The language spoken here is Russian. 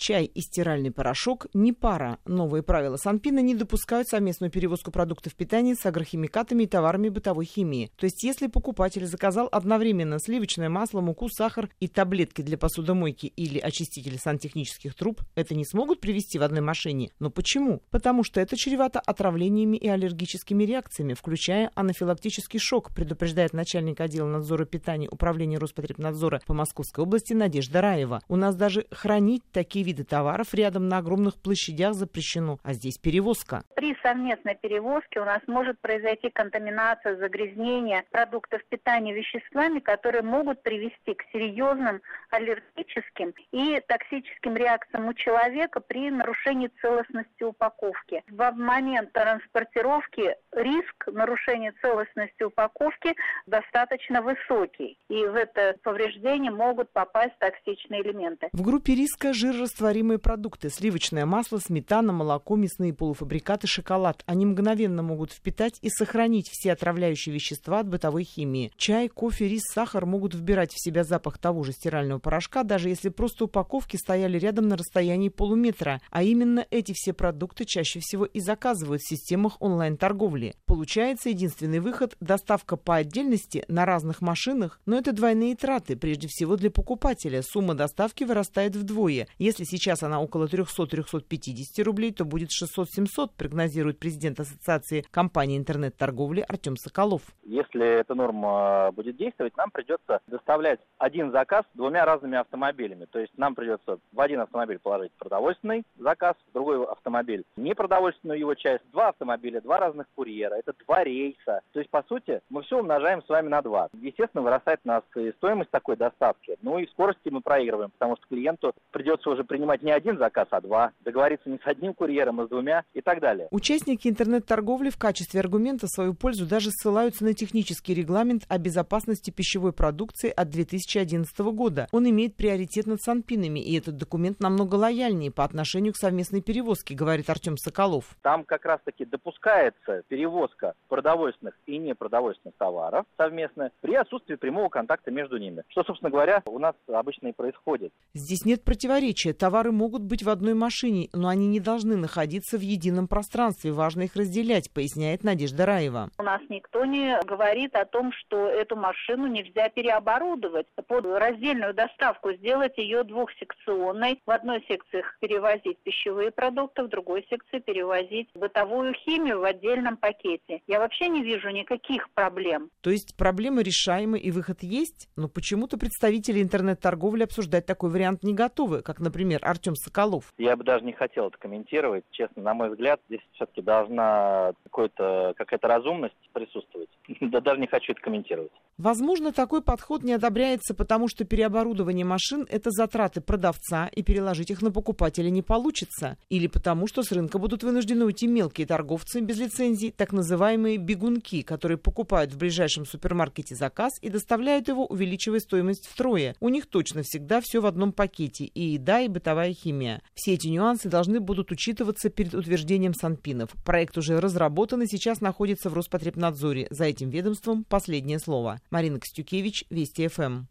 Чай и стиральный порошок не пара. Новые правила Санпина не допускают совместную перевозку продуктов питания с агрохимикатами и товарами бытовой химии. То есть, если покупатель заказал одновременно сливочное масло, муку, сахар и таблетки для посудомойки или очиститель сантехнических труб, это не смогут привезти в одной машине. Но почему? Потому что это чревато отравлениями и аллергическими реакциями, включая анафилактический шок, предупреждает начальник отдела надзора питания Управления Роспотребнадзора по Московской области Надежда Раева. У нас даже хранить такие виды товаров рядом на огромных площадях запрещено, а здесь перевозка. При совместной перевозке у нас может произойти контаминация, загрязнение продуктов питания веществами, которые могут привести к серьезным аллергическим и токсическим реакциям у человека при нарушении целостности упаковки. В момент транспортировки риск нарушения целостности упаковки достаточно высокий, и в это повреждение могут попасть токсичные элементы. В группе риска жирорастворимые продукты: сливочное масло, сметана, молоко, мясные полуфабрикаты, шоколад. Они мгновенно могут впитать и сохранить все отравляющие вещества от бытовой химии. Чай, кофе, рис, сахар могут вбирать в себя запах того же стирального порошка, даже если просто упаковки стояли рядом на расстоянии полуметра. А именно эти все продукты чаще всего и заказывают в системах онлайн-торговли. Получается, единственный выход – доставка по отдельности на разных машинах, но это двойные траты, прежде всего для покупателя. Сумма доставки вырастает вдвое. Если сейчас она около 300-350 рублей, то будет 600-700, прогнозирует президент Ассоциации компаний интернет-торговли Артем Соколов. Если эта норма будет действовать, нам придется доставлять один заказ двумя разными автомобилями. То есть нам придется в один автомобиль положить продовольственный заказ, в другой автомобиль непродовольственную его часть, два автомобиля, два разных курьера, это два рейса. То есть, по сути, мы все умножаем с вами на 2. Естественно, вырастает у нас и стоимость такой доставки, ну и в скорости мы проигрываем, потому что клиенту придется уже принимать не один заказ, а 2, договориться не с одним курьером, а с 2 и так далее. Участники интернет-торговли в качестве аргумента в свою пользу даже ссылаются на технический регламент о безопасности пищевой продукции от 2011 года. Он имеет приоритет над Санпинами, и этот документ намного лояльнее по отношению к совместной перевозке, говорит Артем Соколов. Там как раз-таки допускается перевозка продовольственных и непродовольственных товаров совместно при отсутствии прямого контакта между ними. Что, собственно говоря, у нас обычно и происходит. Здесь нет противоречия. Товары могут быть в одной машине, но они не должны находиться в едином пространстве. Важно их разделять, поясняет Надежда Раева. У нас никто не говорит о том, что эту машину нельзя переоборудовать под раздельную доставку, сделать ее двухсекционной. В одной секции перевозить пищевые продукты, в другой секции перевозить бытовую химию в отдельном пакете. Я вообще не вижу никаких проблем. То есть проблемы решаемы и выход есть, но почему-то представители интернет-торговли обсуждать такой вариант не готовы, как, например, Артем Соколов. Я бы даже не хотел это комментировать. Честно, на мой взгляд, здесь все-таки должна какая-то разумность присутствовать. Да даже не хочу это комментировать. Возможно, такой подход не одобряется, потому что переоборудование машин – это затраты продавца, и переложить их на покупателя не получится. Или потому, что с рынка будут вынуждены уйти мелкие торговцы без лицензий, так называемые бегунки, которые покупают в ближайшем супермаркете заказ и доставляют его, увеличивая стоимость втрое. У них точно всегда все в одном пакете – и еда, и бытовая химия. Все эти нюансы должны будут учитываться перед утверждением Санпинов. Проект уже разработан и сейчас находится в Роспотребнадзоре. За этим ведомством последнее слово. Марина Костюкевич, Вести ФМ.